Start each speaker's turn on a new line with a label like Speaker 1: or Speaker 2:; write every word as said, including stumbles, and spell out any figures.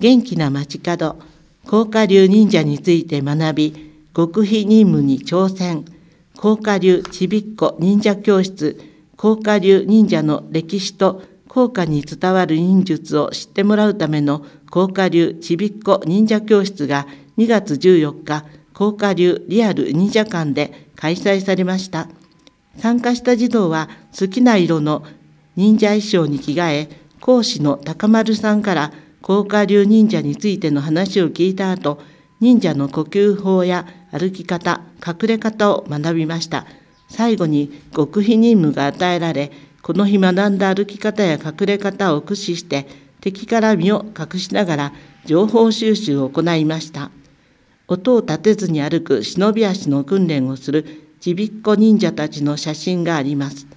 Speaker 1: 元気な街角、甲賀流忍者について学び、極秘任務に挑戦、甲賀流ちびっこ忍者教室、甲賀流忍者の歴史と甲賀に伝わる忍術を知ってもらうための甲賀流ちびっこ忍者教室がにがつじゅうよっか、甲賀流リアル忍者館で開催されました。参加した児童は好きな色の忍者衣装に着替え、講師の高丸さんから甲賀流忍者についての話を聞いた後、忍者の呼吸法や歩き方、隠れ方を学びました。最後に極秘任務が与えられ、この日学んだ歩き方や隠れ方を駆使して敵から身を隠しながら情報収集を行いました。音を立てずに歩く忍び足の訓練をするちびっこ忍者たちの写真があります。